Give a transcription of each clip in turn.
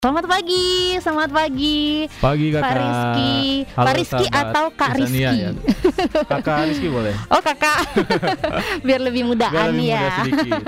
Selamat pagi, selamat pagi. Pagi Kakak. Pak Rizky. Halo, Pak Rizky sahabat atau Kak Insania, Rizky? ya. Kakak Rizky boleh. Oh kakak, biar lebih mudaan Biar lebih ya. mudah sedikit.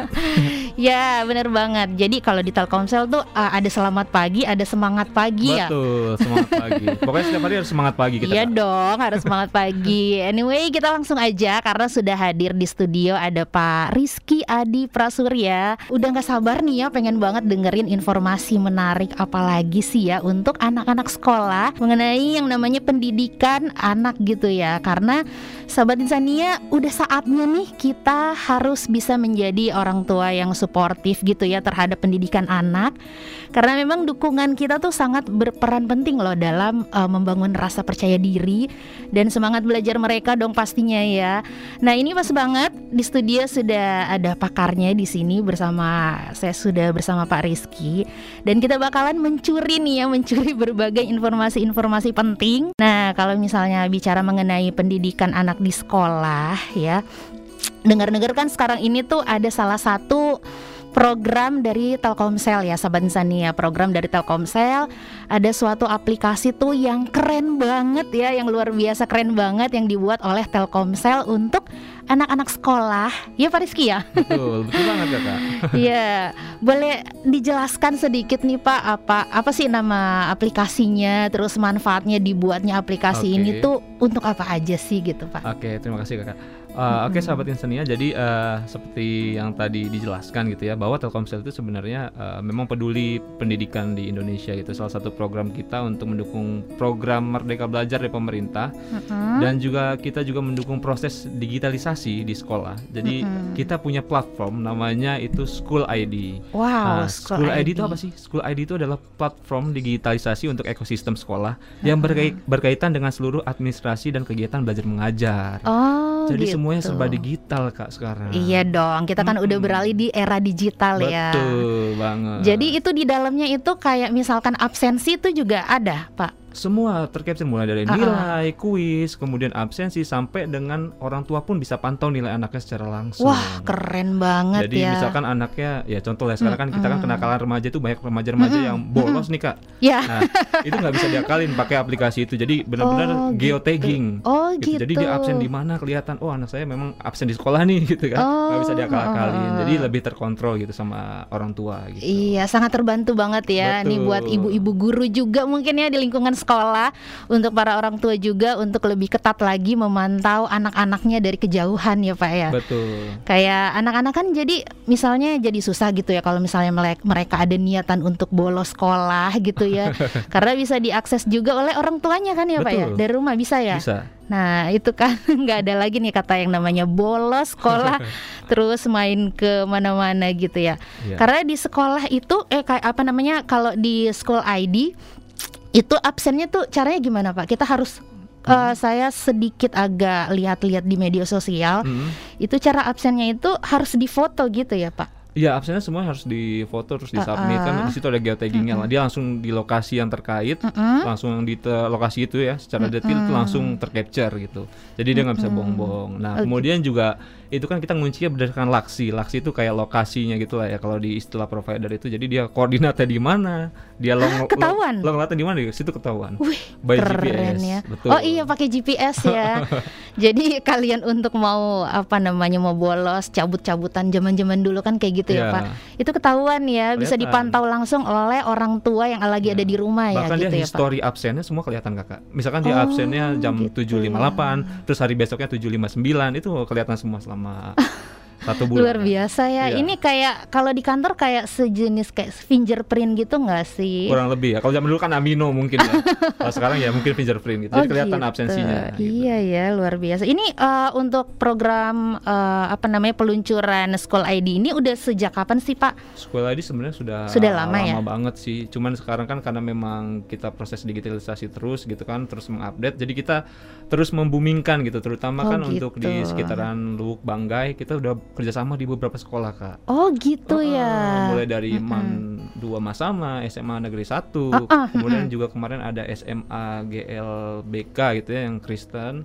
Ya benar banget. Jadi kalau di Telkomsel tuh ada selamat pagi, ada semangat pagi ya. Betul, semangat pagi. Pokoknya setiap hari harus semangat pagi kita. Iya Kak. dong, harus semangat pagi. Anyway, kita langsung aja karena sudah hadir di studio ada Pak Rizky Adi Prasurya. Udah gak sabar nih ya, pengen banget dengerin informasi menarik apalagi sih ya untuk anak-anak sekolah mengenai yang namanya pendidikan anak gitu ya. Karena Sahabat Insania, udah saatnya nih kita harus bisa menjadi orang tua yang suportif gitu ya terhadap pendidikan anak. Karena memang dukungan kita tuh sangat berperan penting loh dalam membangun rasa percaya diri dan semangat belajar mereka dong pastinya ya. Nah ini pas banget di studio sudah ada pakarnya di sini saya sudah bersama Pak Rizky dan kita bakalan mencuri berbagai informasi-informasi penting. Nah kalau misalnya bicara mengenai pendidikan anak di sekolah ya, dengar-dengar kan sekarang ini tuh ada salah satu program dari Telkomsel ya Sahabat Insania. Program dari Telkomsel, ada suatu aplikasi tuh yang keren banget ya, yang luar biasa keren banget, yang dibuat oleh Telkomsel untuk anak-anak sekolah. Ya Pak Rizky ya? Betul banget Kakak. Iya, boleh dijelaskan sedikit nih Pak, apa sih nama aplikasinya, terus manfaatnya dibuatnya aplikasi ini tuh untuk apa aja sih gitu Pak? Oke, terima kasih Kakak. Oke Sahabat Insania, jadi seperti yang tadi dijelaskan gitu ya, bahwa Telkomsel itu sebenarnya memang peduli pendidikan di Indonesia gitu. Salah satu program kita untuk mendukung program Merdeka Belajar dari pemerintah, dan juga kita juga mendukung proses digitalisasi di sekolah. Jadi kita punya platform namanya itu School ID. Wow, School ID itu apa sih? School ID itu adalah platform digitalisasi untuk ekosistem sekolah yang berkaitan dengan seluruh administrasi dan kegiatan belajar mengajar. Jadi gitu. Semuanya serba digital Kak sekarang. Iya dong, kita kan udah beralih di era digital ya. Betul banget. Jadi itu di dalamnya itu kayak misalkan absensi itu juga ada Pak? Semua tercapture, mulai dari nilai, kuis, kemudian absensi, sampai dengan orang tua pun bisa pantau nilai anaknya secara langsung. Wah keren banget. Jadi ya. misalkan anaknya, ya contoh ya sekarang kan kita kan kenakalan remaja itu banyak remaja-remaja yang bolos nih Kak. Ya. Nah itu nggak bisa diakalin pakai aplikasi itu. Jadi benar-benar geotagging. Gitu. Jadi dia absen di mana kelihatan. Oh anak saya memang absen di sekolah nih gitu kan. Nggak bisa diakal-akalin. Jadi lebih terkontrol gitu sama orang tua gitu. Iya, sangat terbantu banget ya. Betul. Nih buat ibu-ibu guru juga mungkin ya di lingkungan sekolah, untuk para orang tua juga untuk lebih ketat lagi memantau anak-anaknya dari kejauhan ya Pak ya. Betul. Kayak anak-anak kan jadi misalnya jadi susah gitu ya kalau misalnya mereka ada niatan untuk bolos sekolah gitu ya. Karena bisa diakses juga oleh orang tuanya kan ya Pak ya. Dari rumah bisa ya? Bisa. Nah itu kan nggak ada lagi nih kata yang namanya bolos sekolah terus main ke mana-mana gitu ya. Karena di sekolah itu kayak apa namanya, kalau di School ID itu absennya tuh caranya gimana Pak? Kita harus saya sedikit agak lihat-lihat di media sosial, itu cara absennya itu harus difoto gitu ya Pak? Iya, absennya semua harus difoto terus disubmit kan. Di situ ada geotaggingnya lah. Dia langsung di lokasi yang terkait, langsung di lokasi itu ya, secara detail itu langsung tercapture gitu. Jadi dia nggak bisa bohong-bohong. Nah kemudian juga itu kan kita nguncinya berdasarkan laksi. Laksi itu kayak lokasinya gitu lah ya kalau di istilah provider itu. Jadi dia koordinatnya di mana, dia ketahuan. Lokasinya di mana, di situ ketahuan. Wih, by keren GPS. Ya. Betul. Oh iya, pakai GPS ya. Jadi kalian untuk mau mau bolos, cabut-cabutan zaman-zaman dulu kan kayak gitu ya Pak. Itu ketahuan ya, bisa dipantau langsung oleh orang tua yang lagi ada di rumah ya. Bahkan gitu dia ya history Pak. absennya semua kelihatan Kakak. Misalkan dia absennya jam 7.58, terus hari besoknya 7.59, itu kelihatan semua selama 1 bulan. Luar biasa ya. Ini kayak kalau di kantor kayak sejenis kayak fingerprint gitu nggak sih? Kurang lebih ya. Kalau zaman dulu kan amino mungkin ya. Kalau sekarang ya mungkin fingerprint gitu. Jadi kelihatan absensinya. Iya ya, luar biasa. Ini untuk program peluncuran School ID ini udah sejak kapan sih Pak? School ID sebenarnya sudah lama ya? banget sih. Cuman sekarang kan karena memang kita proses digitalisasi terus gitu kan, terus mengupdate. Jadi kita terus membumingkan gitu, terutama kan untuk di sekitaran Lubuk Banggai kita udah kerjasama di beberapa sekolah Kak. Oh gitu ya. Mulai dari MAN 2 Masama, SMA Negeri 1, kemudian juga kemarin ada SMA GLBK gitu ya yang Kristen.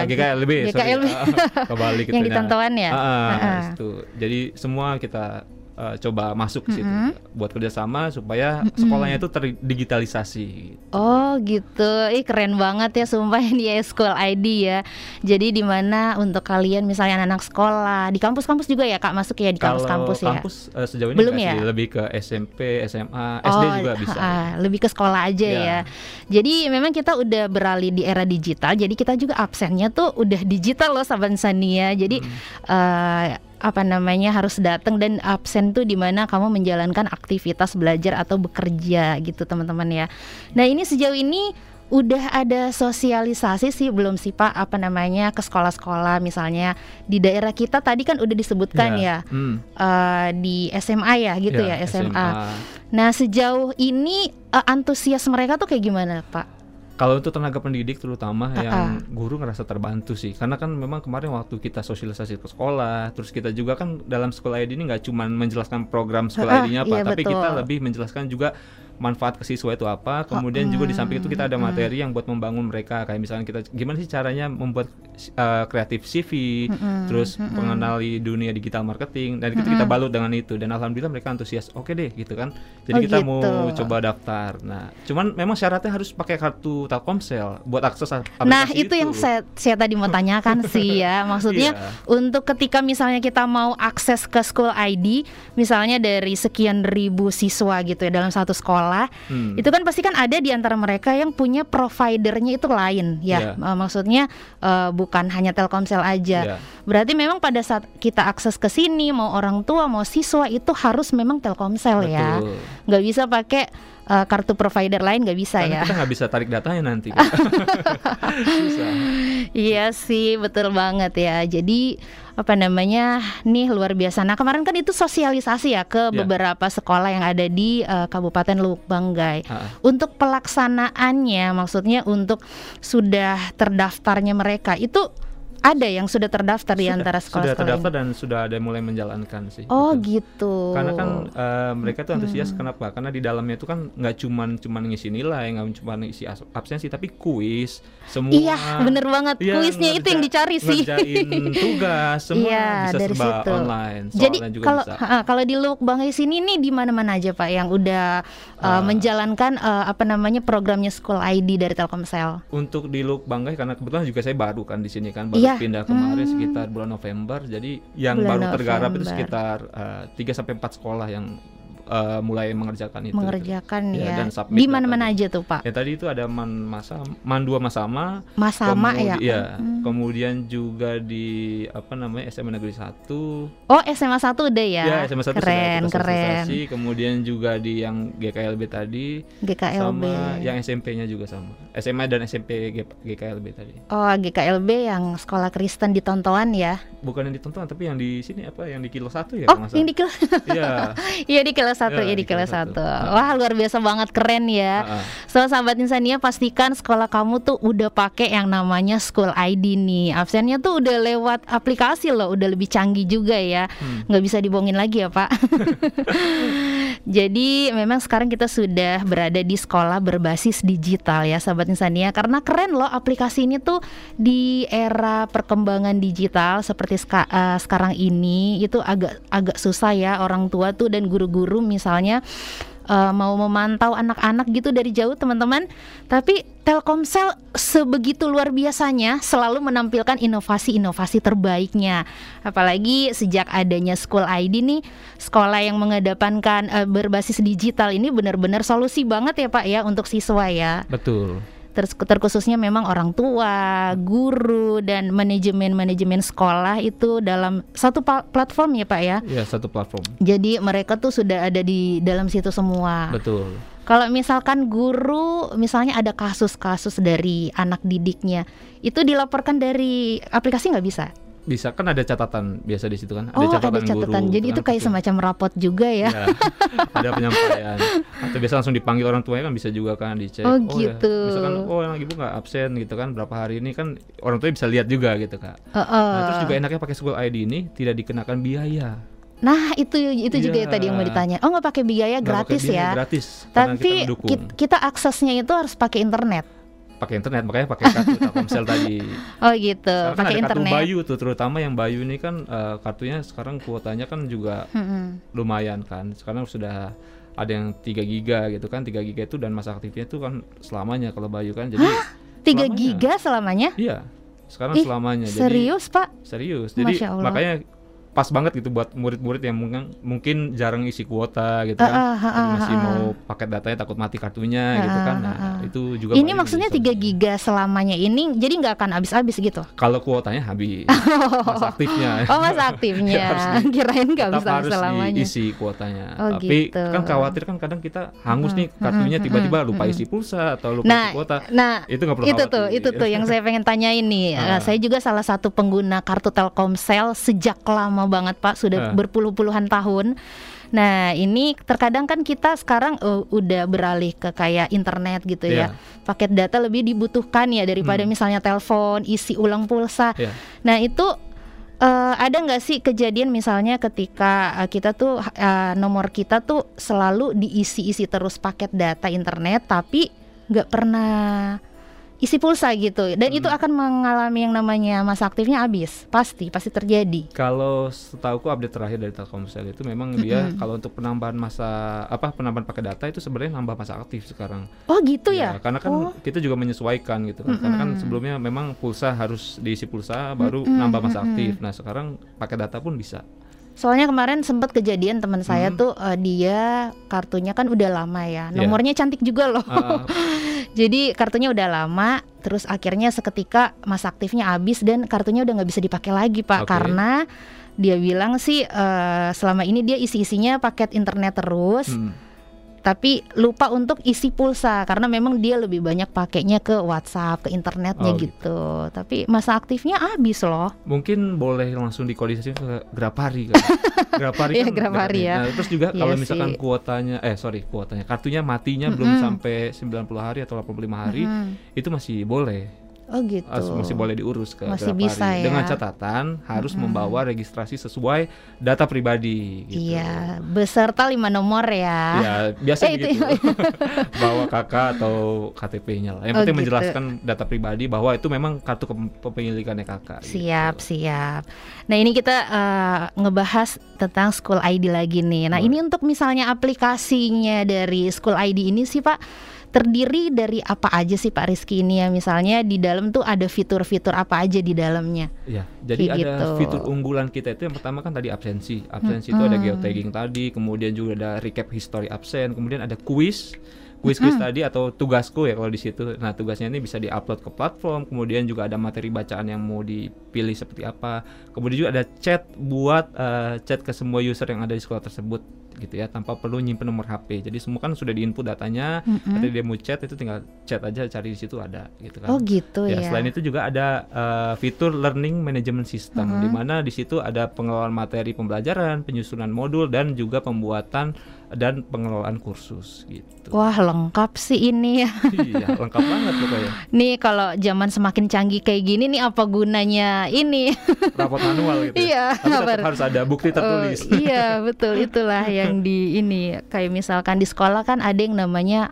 GKLB, kebalik gitu yang di Tontoan ya. Itu. Jadi semua kita coba masuk ke situ buat kerjasama supaya sekolahnya itu terdigitalisasi. Oh gitu, keren banget ya sumpah ini ya School ID ya. Jadi di mana untuk kalian misalnya anak sekolah di kampus-kampus juga ya Kak, masuk ya di kampus-kampus ya? Kampus sejauh ini belum ya? Sih, lebih ke SMP, SMA, SD juga bisa. Lebih ke sekolah aja ya. Jadi memang kita udah beralih di era digital, jadi kita juga absennya tuh udah digital loh Sahabat Insania. Jadi harus datang dan absen tuh di mana kamu menjalankan aktivitas belajar atau bekerja gitu teman-teman ya. Nah ini sejauh ini udah ada sosialisasi sih belum sih Pak ke sekolah-sekolah misalnya di daerah kita tadi kan udah disebutkan di SMA ya gitu ya SMA. Nah sejauh ini antusias mereka tuh kayak gimana Pak? Kalau untuk tenaga pendidik terutama yang guru ngerasa terbantu sih, karena kan memang kemarin waktu kita sosialisasi ke sekolah, terus kita juga kan dalam School ID ini nggak cuma menjelaskan program School ID-nya apa, tapi kita lebih menjelaskan juga manfaat ke siswa itu apa, kemudian juga di samping itu kita ada materi yang buat membangun mereka, kayak misalnya kita gimana sih caranya membuat kreatif CV, terus mengenali dunia digital marketing, dan itu kita balut dengan itu, dan alhamdulillah mereka antusias, oke deh gitu kan, jadi kita mau coba daftar. Nah cuman memang syaratnya harus pakai kartu Telkomsel buat akses aplikasi. Nah itu yang saya tadi mau tanyakan sih ya, maksudnya untuk ketika misalnya kita mau akses ke School ID misalnya dari sekian ribu siswa gitu ya dalam satu sekolah, itu kan pasti kan ada di antara mereka yang punya providernya itu lain ya, maksudnya bukan hanya Telkomsel aja. Berarti memang pada saat kita akses ke sini mau orang tua mau siswa itu harus memang Telkomsel. Betul. Ya, nggak bisa pakai kartu provider lain, nggak bisa. Karena ya. Kita nggak bisa tarik datanya nanti. Susah. Iya sih, betul banget ya. Jadi nih luar biasa. Nah kemarin kan itu sosialisasi ya ke beberapa sekolah yang ada di Kabupaten Lubuk Banggai. Untuk pelaksanaannya, maksudnya untuk sudah terdaftarnya mereka itu ada yang sudah terdaftar di antara sekolah-sekolah sudah terdaftar ini? Dan sudah ada mulai menjalankan sih. Oh gitu. Karena kan mereka tuh antusias. Kenapa? Karena di dalamnya itu kan nggak cuman ngisi nilai, nggak cuma ngisi absensi, tapi kuis semua. Iya bener banget, kuisnya itu yang dicari sih. Ngerjain tugas semua bisa dari serba situ. Online. Jadi kalau di Lubuk Banggai sini nih di mana-mana aja Pak yang udah menjalankan programnya School ID dari Telkomsel. Untuk di Lubuk Banggai karena kebetulan juga saya baru kan di sini kan baru pindah kemarin sekitar bulan November, jadi yang baru tergarap itu sekitar 3-4 sekolah yang mulai mengerjakan itu. Mengerjakan ya. Dan di mana-mana aja tuh Pak? Ya tadi itu ada Man 2 Masama. Masama ya. Iya. Kemudian juga di SMA Negeri 1. Oh SMA 1 udah ya. Ya SMA 1 keren. Kemudian juga di yang GKLB tadi. GKLB. Sama yang SMP-nya juga sama. SMA dan SMP GKLB tadi. Oh GKLB yang sekolah Kristen di Tontoan ya? Bukan yang di Tontoan tapi yang di sini yang di Kilo 1 ya. Oh yang di Kilo. Iya. Iya di Kilo 1 ya, di Kilo 1. Wah luar biasa banget, keren ya. So Sahabat Insania, pastikan sekolah kamu tuh udah pakai yang namanya School ID nih. Absennya tuh udah lewat aplikasi loh, udah lebih canggih juga ya. Nggak bisa dibohongin lagi ya Pak. Jadi memang sekarang kita sudah berada di sekolah berbasis digital ya Sahabat Insania. Karena keren loh aplikasi ini tuh di era perkembangan digital seperti sekarang ini itu agak susah ya orang tua tuh dan guru-guru misalnya mau memantau anak-anak gitu dari jauh teman-teman. Tapi Telkomsel sebegitu luar biasanya selalu menampilkan inovasi-inovasi terbaiknya. Apalagi sejak adanya School ID nih, sekolah yang mengedepankan berbasis digital ini benar-benar solusi banget ya Pak ya untuk siswa ya. Betul. Terkhususnya memang orang tua, guru, dan manajemen sekolah itu dalam satu platform ya Pak ya? Iya, satu platform. Jadi mereka tuh sudah ada di dalam situ semua. Betul. Kalau misalkan guru, misalnya ada kasus-kasus dari anak didiknya, itu dilaporkan dari aplikasi nggak bisa? Bisa, kan ada catatan biasa di situ kan. Ada catatan guru. Jadi itu kayak semacam rapot juga ya. Ada penyampaian. Atau biasa langsung dipanggil orang tuanya kan bisa juga kan dicek. Oh gitu. Ya. Misalkan anak ibu nggak absen gitu kan berapa hari ini kan orang tuanya bisa lihat juga gitu Kak. Nah, terus juga enaknya pakai School ID ini tidak dikenakan biaya. Nah itu juga tadi yang mau ditanya. Oh nggak pakai biaya, gratis ya? Gratis. Tapi kita aksesnya itu harus pakai internet. pakai internet, makanya pakai kartu Telkomsel tadi. Oh gitu, Sekarang kan pakai ada internet. kartu Bayu tuh, terutama yang Bayu ini kan kartunya sekarang kuotanya kan juga lumayan kan. Sekarang sudah ada yang 3 giga gitu kan, 3 giga itu dan masa aktifnya itu kan selamanya kalau Bayu kan. Jadi 3 giga selamanya? Iya, sekarang Ih, selamanya. Serius Pak? Serius. Jadi Masya Allah. makanya pas banget gitu buat murid-murid yang mungkin jarang isi kuota gitu kan. Jadi masih mau paket datanya takut mati kartunya gitu kan. Nah, itu juga Ini paling maksudnya bisa. 3 giga selamanya ini jadi nggak akan habis-habis gitu? Kalau kuotanya habis, masa aktifnya. Oh masa aktifnya, kirain nggak Tetap bisa harus selamanya. diisi kuotanya. Oh, Tapi gitu. kan khawatir kan kadang kita hangus nih kartunya tiba-tiba lupa isi pulsa atau lupa isi kuota. Nah, itu nggak perlu khawatir. itu tuh yang saya pengen tanyain nih. Saya juga salah satu pengguna kartu Telkomsel sejak lama banget Pak, sudah berpuluh-puluhan tahun. Nah ini terkadang kan kita sekarang udah beralih ke kayak internet gitu ya. Paket data lebih dibutuhkan ya daripada misalnya telepon, isi ulang pulsa. Nah itu ada nggak sih kejadian misalnya ketika kita tuh nomor kita tuh selalu diisi-isi terus paket data internet tapi nggak pernah isi pulsa gitu, dan itu akan mengalami yang namanya masa aktifnya habis, pasti terjadi. Kalau setauku update terakhir dari Telkomsel itu memang dia kalau untuk penambahan penambahan pakai data itu sebenarnya nambah masa aktif sekarang. Oh gitu ya? Karena kan kita juga menyesuaikan gitu kan. Karena kan sebelumnya memang pulsa harus diisi pulsa baru nambah masa aktif. Nah sekarang pakai data pun bisa. Soalnya kemarin sempat kejadian teman saya tuh dia kartunya kan udah lama ya, nomornya cantik juga loh. Jadi kartunya udah lama, terus akhirnya seketika masa aktifnya habis dan kartunya udah nggak bisa dipakai lagi Pak, karena dia bilang sih selama ini dia isi-isinya paket internet terus. Tapi lupa untuk isi pulsa karena memang dia lebih banyak pakainya ke WhatsApp, ke internetnya gitu. Tapi masa aktifnya habis loh. Mungkin boleh langsung dikondisikan ke Grapari kan. Grapari kan. Grapari ya. Nah, terus juga kalau misalkan kuotanya kartunya matinya belum sampai 90 hari atau 85 hari, itu masih boleh. Oh gitu. Masih boleh diurus ke masih Grapari. bisa ya. Dengan catatan harus membawa registrasi sesuai data pribadi gitu. Iya, beserta 5 nomor ya. Ya, biasa begitu. Bawa KK atau KTP-nya lah. Yang penting menjelaskan data pribadi bahwa itu memang kartu kepemilikannya kakak. Siap. Nah, ini kita ngebahas tentang School ID lagi nih. Nah, ini untuk misalnya aplikasinya dari School ID ini sih Pak, terdiri dari apa aja sih Pak Rizky ini ya, misalnya di dalam tuh ada fitur-fitur apa aja di dalamnya? Ya, jadi ada fitur unggulan kita itu yang pertama kan tadi absensi itu ada geotagging tadi, kemudian juga ada recap history absen, kemudian ada kuis tadi atau tugasku ya kalau di situ. Nah tugasnya ini bisa diupload ke platform, kemudian juga ada materi bacaan yang mau dipilih seperti apa, kemudian juga ada chat buat chat ke semua user yang ada di sekolah tersebut gitu ya, tanpa perlu nyimpen nomor HP. Jadi semua kan sudah diinput datanya. Nanti dia mau chat itu tinggal chat aja, cari di situ ada gitu kan. Oh gitu ya. Selain itu juga ada fitur learning management system, di mana di situ ada pengelolaan materi pembelajaran, penyusunan modul dan juga pembuatan dan pengelolaan kursus gitu. Wah lengkap sih ini ya. Iya lengkap banget pokoknya. Nih kalau zaman semakin canggih kayak gini nih apa gunanya ini? Rapot manual gitu. Iya. Tapi tetap harus ada bukti tertulis. Iya betul, itulah yang di ini kayak misalkan di sekolah kan ada yang namanya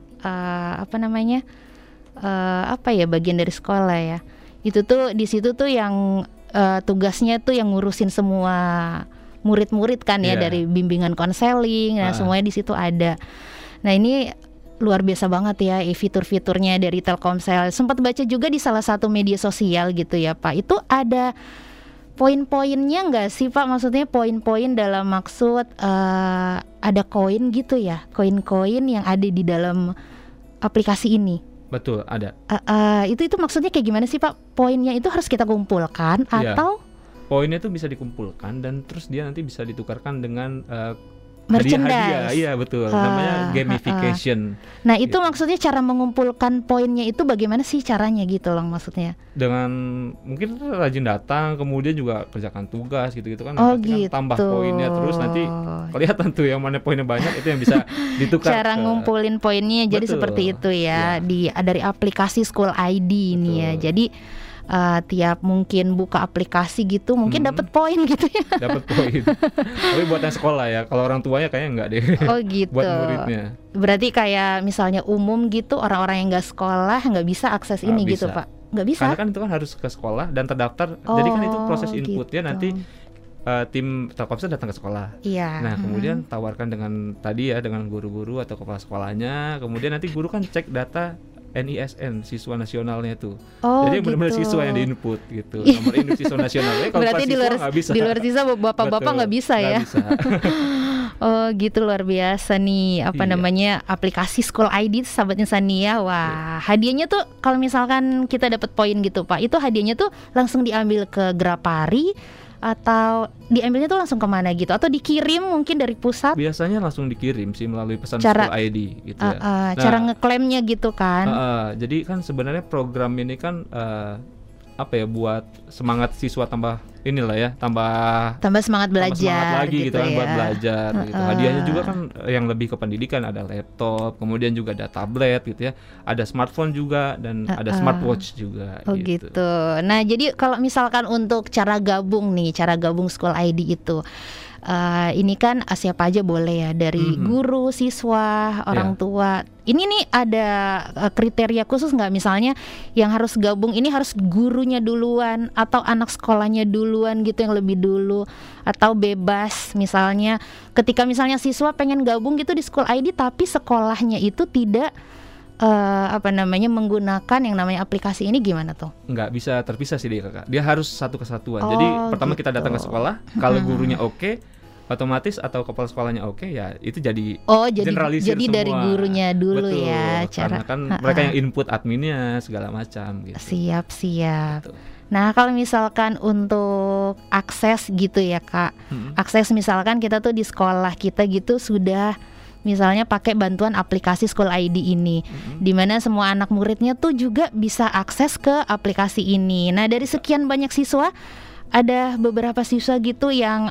bagian dari sekolah ya. Itu tuh di situ tuh yang tugasnya tuh yang ngurusin semua murid-murid kan ya, dari bimbingan konseling, nah semuanya di situ ada. Nah ini luar biasa banget ya fitur-fiturnya dari Telkomsel. Sempat baca juga di salah satu media sosial gitu ya Pak. Itu ada poin-poinnya nggak sih Pak? Maksudnya poin-poin dalam maksud ada koin gitu ya, koin-koin yang ada di dalam aplikasi ini. Betul, ada. Itu maksudnya kayak gimana sih Pak? Poinnya itu harus kita kumpulkan atau? Poinnya itu bisa dikumpulkan dan terus dia nanti bisa ditukarkan dengan merchandise. Iya betul, namanya gamification. Nah itu maksudnya cara mengumpulkan poinnya itu bagaimana sih caranya gitu loh maksudnya? Dengan mungkin rajin datang, kemudian juga kerjakan tugas gitu-gitu kan. Gitu. Kan tambah poinnya terus nanti kelihatan tuh yang mana poinnya banyak itu yang bisa ditukar. Cara ngumpulin poinnya jadi seperti itu ya, dari aplikasi School ID ini ya. Jadi tiap mungkin buka aplikasi gitu mungkin dapat poin gitu ya. Dapat poin. Tapi buat yang sekolah ya, kalau orang tuanya kayaknya enggak deh. Oh gitu. Buat muridnya. Berarti kayak misalnya umum gitu, orang-orang yang nggak sekolah nggak bisa akses ini gitu Pak? Nggak bisa? Karena kan itu kan harus ke sekolah dan terdaftar. Jadi kan itu proses inputnya gitu. nanti tim Telkomsel datang ke sekolah. Iya. Nah kemudian tawarkan dengan tadi ya, dengan guru-guru atau kepala sekolahnya. Kemudian nanti guru kan cek data NISN siswa nasionalnya itu. Jadi gitu. benar-benar siswa yang diinput gitu. Nomor induk siswa nasionalnya. Kalau berarti di luar siswa bapak-bapak nggak bisa ya? Bisa. Oh gitu, luar biasa nih namanya aplikasi School ID sahabat Insania. Wah hadiahnya tuh kalau misalkan kita dapat poin gitu Pak, itu hadiahnya tuh langsung diambil ke Grapari atau diambilnya tuh langsung kemana gitu, atau dikirim mungkin dari pusat? Biasanya langsung dikirim sih melalui pesan School ID gitu ya. Cara ngeklaimnya gitu kan? Jadi kan sebenarnya program ini kan buat semangat siswa tambah semangat belajar, semangat lagi gitu kan ya. Buat belajar gitu. Hadiahnya juga kan yang lebih ke pendidikan, ada laptop, kemudian juga ada tablet gitu ya, ada smartphone juga dan ada smartwatch juga. Gitu. Nah jadi kalau misalkan untuk cara gabung School ID itu ini kan siapa aja boleh ya, dari guru, siswa, orang tua. Ini nih ada kriteria khusus nggak, misalnya yang harus gabung ini harus gurunya duluan atau anak sekolahnya duluan gitu yang lebih dulu, atau bebas misalnya ketika misalnya siswa pengen gabung gitu di School ID tapi sekolahnya itu tidak menggunakan yang namanya aplikasi ini, gimana tuh? Nggak bisa terpisah sih dia Kak. Dia harus satu kesatuan. Jadi pertama kita datang ke sekolah, kalau gurunya oke, otomatis atau kepala sekolahnya oke, ya itu jadi generalisir semua. Dari gurunya dulu. Betul, ya cara. Karena kan mereka yang input adminnya segala macam gitu. Siap. Betul. Nah kalau misalkan untuk akses gitu ya Kak, akses misalkan kita tuh di sekolah kita gitu sudah misalnya pakai bantuan aplikasi School ID ini, di mana semua anak muridnya tuh juga bisa akses ke aplikasi ini. Nah dari sekian banyak siswa, ada beberapa siswa gitu yang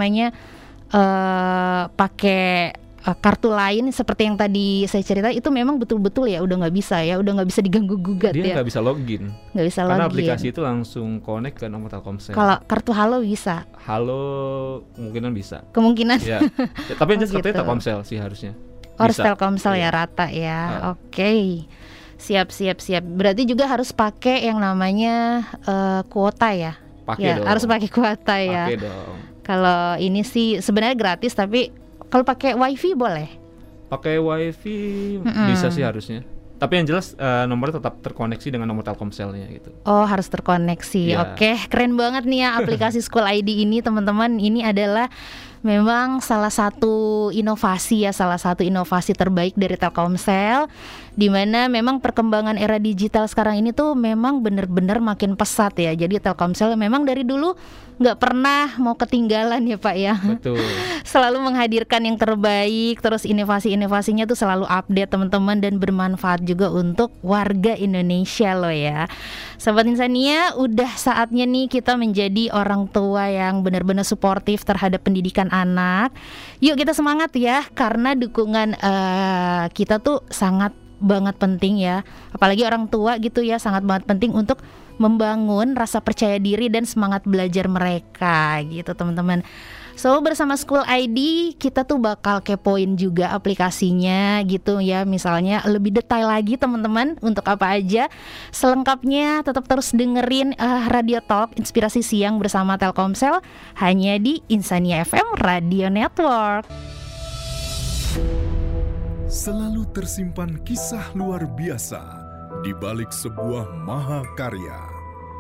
pakai kartu lain seperti yang tadi saya cerita, itu memang betul-betul ya udah nggak bisa diganggu gugat. Dia nggak bisa login. Karena aplikasi itu langsung connect ke nomor Telkomsel. Kalau kartu Halo bisa? Halo kemungkinan bisa. Kemungkinan. Ya. Tapi yang jelas kartunya Telkomsel sih harusnya. Harus Telkomsel ya, rata ya. Oke. Siap. Berarti juga harus pakai yang namanya kuota ya. Pakai dong. Harus pakai kuota ya. Pakai dong. Kalau ini sih sebenarnya gratis, tapi kalau pakai wifi boleh? Pakai wifi bisa sih harusnya. Tapi yang jelas nomornya tetap terkoneksi dengan nomor Telkomselnya gitu. Oh harus terkoneksi. Oke, keren banget nih ya aplikasi School ID ini teman-teman. Ini adalah memang salah satu inovasi terbaik dari Telkomsel, di mana memang perkembangan era digital sekarang ini tuh memang benar-benar makin pesat ya. Jadi Telkomsel memang dari dulu nggak pernah mau ketinggalan ya Pak ya. Betul. Selalu menghadirkan yang terbaik, terus inovasi-inovasinya tuh selalu update teman-teman dan bermanfaat juga untuk warga Indonesia loh ya. Sobat Insania, udah saatnya nih kita menjadi orang tua yang benar-benar suportif terhadap pendidikan anak. Yuk kita semangat ya, karena dukungan kita tuh sangat banget penting ya. Apalagi orang tua gitu ya, sangat banget penting untuk membangun rasa percaya diri dan semangat belajar mereka gitu teman-teman. So bersama School ID kita tuh bakal kepoin juga aplikasinya gitu ya. Misalnya lebih detail lagi teman-teman untuk apa aja. Selengkapnya tetap terus dengerin Radio Talk Inspirasi Siang bersama Telkomsel hanya di Insania FM Radio Network. Selalu tersimpan kisah luar biasa di balik sebuah mahakarya.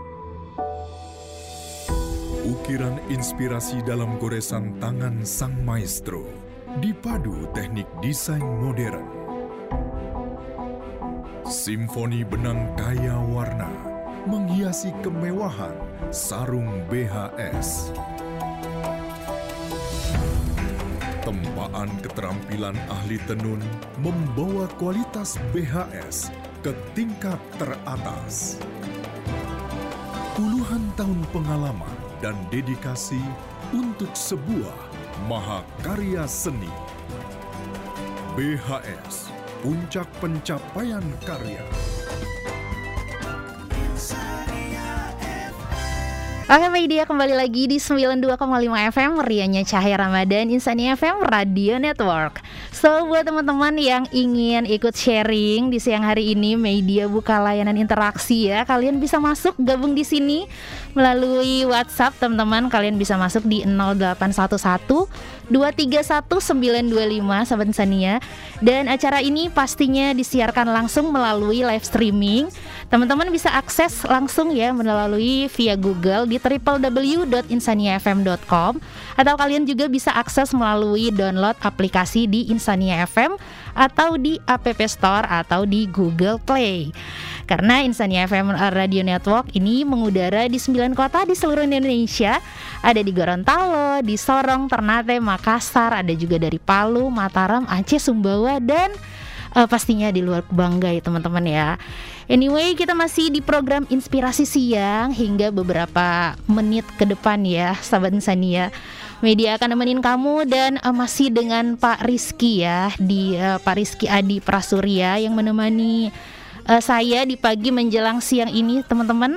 Ukiran inspirasi dalam goresan tangan sang maestro, dipadu teknik desain modern. Simfoni benang kaya warna, menghiasi kemewahan sarung BHS. Tempaan keterampilan ahli tenun membawa kualitas BHS ke tingkat teratas. Puluhan tahun pengalaman dan dedikasi untuk sebuah mahakarya seni. BHS, puncak pencapaian karya. Insania Oke media, kembali lagi di 92,5 FM Rianya Cahaya Ramadan, Insania FM Radio Network. So buat teman-teman yang ingin ikut sharing di siang hari ini, media buka layanan interaksi ya. Kalian bisa masuk gabung di sini melalui WhatsApp teman-teman. Kalian bisa masuk di 0811 231 925 Sahabat Insania. Dan acara ini pastinya disiarkan langsung melalui live streaming. Teman-teman bisa akses langsung ya melalui via Google di www.insaniafm.com, atau kalian juga bisa akses melalui download aplikasi di Insania FM atau di App Store atau di Google Play. Karena Insania FM Radio Network ini mengudara di 9 kota di seluruh Indonesia. Ada di Gorontalo, di Sorong, Ternate, Makassar, ada juga dari Palu, Mataram, Aceh, Sumbawa, dan pastinya di luar Banggai teman-teman ya. Anyway, kita masih di program Inspirasi Siang hingga beberapa menit ke depan ya, Sahabat Insania. Media akan nemenin kamu dan masih dengan Pak Rizky ya, di Pak Rizky Adi Prasurya yang menemani saya di pagi menjelang siang ini teman-teman.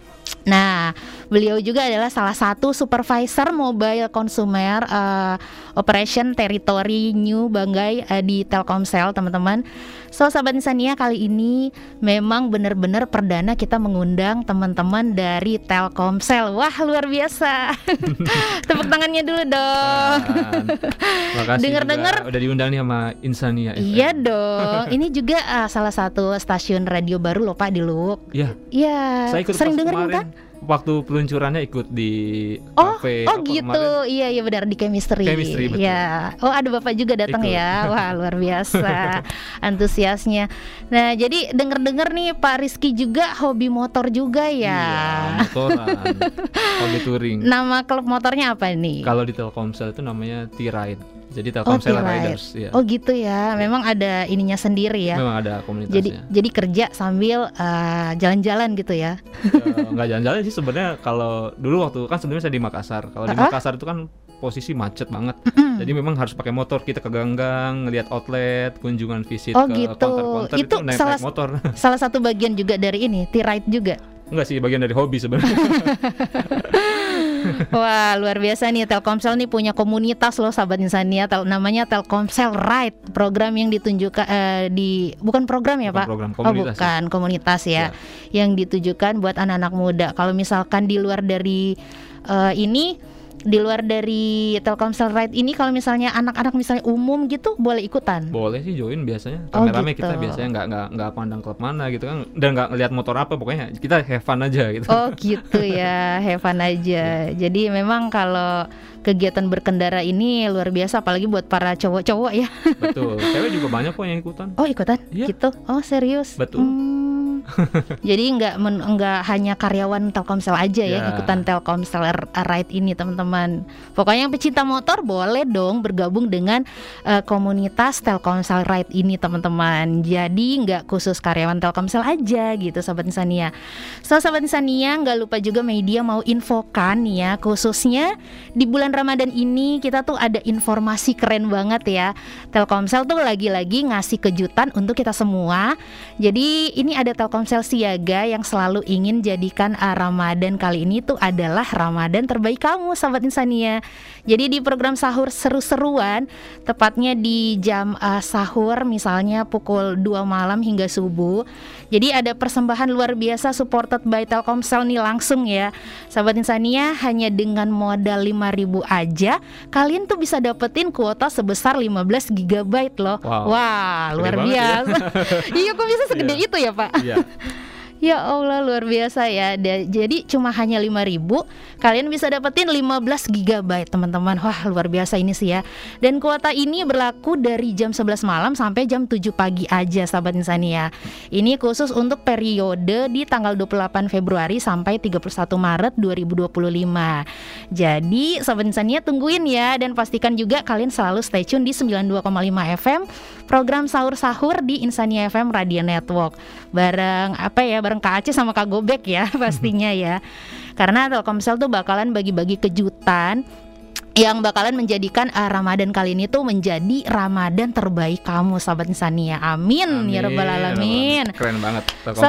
Nah, beliau juga adalah salah satu supervisor mobile consumer operation territory New Banggai di Telkomsel teman-teman. So Sahabat Insania, kali ini memang benar-benar perdana kita mengundang teman-teman dari Telkomsel. Wah, luar biasa. Tepuk tangannya dulu dong. Makasih. Dengar-dengar udah diundang nih sama Insania FM. Iya dong. Ini juga salah satu stasiun radio baru loh Pak di Luwuk. Iya. Iya. Saya ikut sering pas dengerin kemarin, kan? Waktu peluncurannya ikut di Oh, cafe. oh gitu. Kemarin. Iya benar di chemistry. Chemistry, betul. Ya. Oh, ada Bapak juga datang Ikut. ya. Wah, luar biasa antusiasnya. Nah, jadi dengar-dengar nih Pak Rizky juga hobi motor juga ya. Iya, motoran. Hobi touring. Nama klub motornya apa nih? Kalau di Telkomsel itu namanya T-Ride. Jadi Telkomsel T-Ride. Riders ya. Oh gitu ya. Memang ada ininya sendiri ya. Memang ada komunitasnya. Jadi kerja sambil jalan-jalan gitu ya. Nggak jalan-jalan sih sebenarnya. Kalau dulu waktu kan sebenarnya saya di Makassar. Kalau di Makassar itu kan posisi macet banget. Jadi memang harus pakai motor. Kita ke gang-gang, ngelihat outlet, kunjungan visit ke gitu. counter-counter itu naik motor. Salah satu bagian juga dari ini, T-Ride juga. Enggak sih, bagian dari hobi sebenarnya. Wah, luar biasa nih, Telkomsel nih punya komunitas loh Sahabat Insania, namanya Telkomsel Ride, program yang ditunjukkan bukan program ya Bukan Pak? program, komunitas bukan komunitas ya, yang ditujukan buat anak-anak muda. Kalau misalkan di luar dari di luar dari Telkomsel Ride ini, kalau misalnya anak-anak misalnya umum gitu boleh ikutan? Boleh sih join biasanya. Oh, Rame-rame gitu. kita biasanya nggak pandang klub mana gitu kan, dan nggak ngelihat motor apa, pokoknya kita have fun aja gitu. Oh gitu ya, have fun aja. Jadi memang kalau kegiatan berkendara ini luar biasa, apalagi buat para cowok-cowok ya. Betul. Cewek juga banyak kok yang ikutan. Oh ikutan? Iya. Gitu? Oh serius? Betul. Jadi nggak hanya karyawan Telkomsel aja ya ikutan Telkomsel Ride ini teman-teman. Pokoknya yang pecinta motor boleh dong bergabung dengan komunitas Telkomsel Ride ini teman-teman. Jadi nggak khusus karyawan Telkomsel aja gitu Sahabat Insania. So Sahabat Insania, nggak lupa juga media mau infokan ya, khususnya di bulan Ramadan ini kita tuh ada informasi keren banget ya. Telkomsel tuh lagi-lagi ngasih kejutan untuk kita semua. Jadi ini ada Telkomsel Siaga yang selalu ingin jadikan Ramadan kali ini tuh adalah Ramadan terbaik kamu Sahabat Insania. Jadi di program sahur seru-seruan, tepatnya di jam sahur misalnya pukul 2 malam hingga subuh. Jadi ada persembahan luar biasa supported by Telkomsel nih langsung ya Sahabat Insania. Hanya dengan modal 5.000 aja kalian tuh bisa dapetin kuota sebesar 15 GB loh. Wah, luar biasa. Iya, kok bisa segede itu ya Pak? Iya. Ya Allah, luar biasa ya. Jadi cuma hanya 5.000 kalian bisa dapetin 15 GB teman-teman. Wah, luar biasa ini sih ya. Dan kuota ini berlaku dari jam 11 malam sampai jam 7 pagi aja Sahabat Insania. Ini khusus untuk periode di tanggal 28 Februari sampai 31 Maret 2025. Jadi Sahabat Insania tungguin ya, dan pastikan juga kalian selalu stay tune di 92,5 FM program sahur-sahur di Insania FM Radio Network. Bareng Kak Aceh sama Kak Gobek ya pastinya ya. Karena Telkomsel tuh bakalan bagi-bagi kejutan yang bakalan menjadikan Ramadan kali ini tuh menjadi Ramadan terbaik kamu, sahabat Insania. Amin, ya rabbal alamin. Keren banget.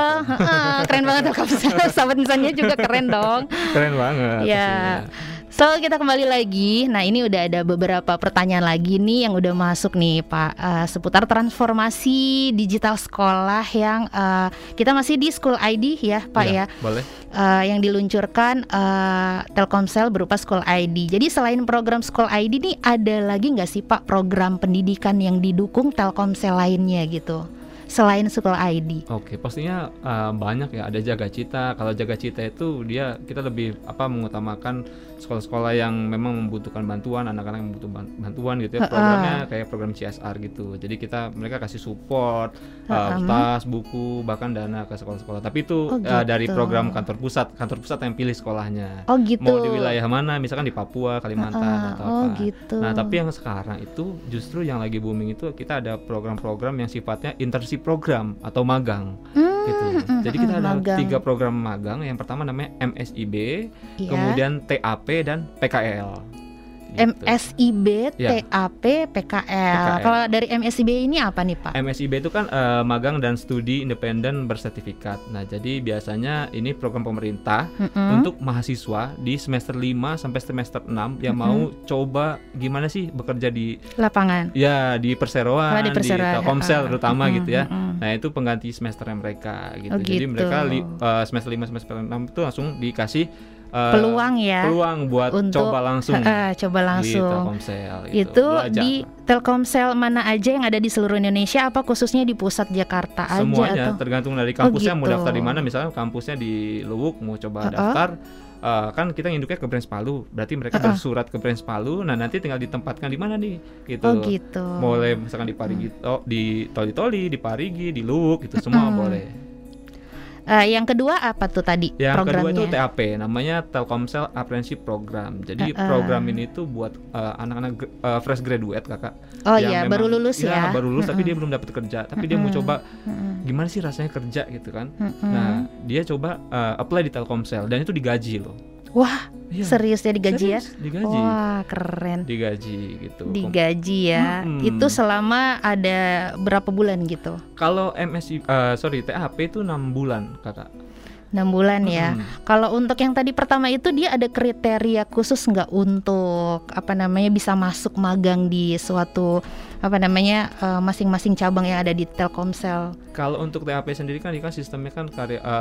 Keren banget Telkomsel. Sahabat Insania juga keren dong. Keren banget. Ya. So kita kembali lagi. Nah ini udah ada beberapa pertanyaan lagi nih yang udah masuk nih Pak, seputar transformasi digital sekolah yang kita masih di School ID ya Pak ya. Boleh. Yang diluncurkan Telkomsel berupa School ID. Jadi selain program School ID nih ada lagi nggak sih Pak program pendidikan yang didukung Telkomsel lainnya gitu? Selain School ID. Oke, pastinya banyak ya. Ada Jaga Cita. Kalau Jaga Cita itu kita lebih mengutamakan sekolah-sekolah yang memang membutuhkan bantuan, anak-anak yang membutuhkan bantuan gitu ya. Programnya kayak program CSR gitu. Jadi mereka kasih support, tas, buku, bahkan dana ke sekolah-sekolah. Tapi itu dari program kantor pusat yang pilih sekolahnya. Oh gitu. Mau di wilayah mana, misalkan di Papua, Kalimantan atau apa. Gitu. Nah, tapi yang sekarang itu justru yang lagi booming itu kita ada program-program yang sifatnya internship program atau magang gitu. Jadi kita ada 3 program magang. Yang pertama namanya MSIB, kemudian TAP dan PKL. Gitu. MSIB, TAP, PKL. Kalau dari MSIB ini apa nih Pak? MSIB itu kan magang dan studi independen bersertifikat. Nah, jadi biasanya ini program pemerintah untuk mahasiswa di semester 5 sampai semester 6 yang mau coba gimana sih bekerja di lapangan. Ya, di perseroan, di Telkomsel terutama gitu ya. Nah, itu pengganti semesternya mereka gitu. Jadi mereka semester 5 semester 6 itu langsung dikasih peluang buat untuk coba langsung di Telkomsel itu di Telkomsel mana aja yang ada di seluruh Indonesia, apa khususnya di pusat Jakarta aja? Semuanya tergantung dari kampusnya mau daftar di mana. Misalnya kampusnya di Luwuk mau coba daftar, kan kita induknya ke Branch Palu, berarti mereka bersurat ke Branch Palu. Nah nanti tinggal ditempatkan di mana nih gitu. Boleh misalkan di Parigi, di Toli-Toli, di Parigi, di Luwuk, itu semua boleh. Yang kedua apa tuh tadi yang programnya? Kedua itu TAP, namanya Telkomsel Apprenticeship Program. Jadi program ini tuh buat anak-anak fresh graduate kakak. Baru lulus ya. Baru lulus tapi dia belum dapat kerja, tapi dia mau coba gimana sih rasanya kerja gitu kan. Nah dia coba apply di Telkomsel dan itu digaji loh. Wah, serius ya digaji? Digaji. Wah, keren. Digaji gitu. Digaji ya. Itu selama ada berapa bulan gitu? Kalau TAP itu 6 bulan, Kakak. 6 bulan ya. Kalau untuk yang tadi pertama itu dia ada kriteria khusus nggak untuk bisa masuk magang di suatu masing-masing cabang yang ada di Telkomsel? Kalau untuk TAP sendiri kan sistemnya kan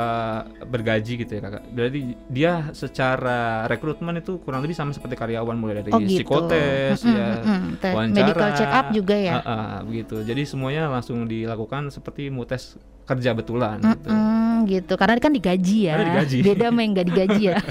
bergaji gitu ya kakak. Berarti dia secara rekrutmen itu kurang lebih sama seperti karyawan, mulai dari psikotes, wawancara, medical check up juga ya. Begitu. Jadi semuanya langsung dilakukan seperti mau tes kerja betulan gitu. Gitu. Karena kan digaji ya. Beda sama yang nggak digaji ya.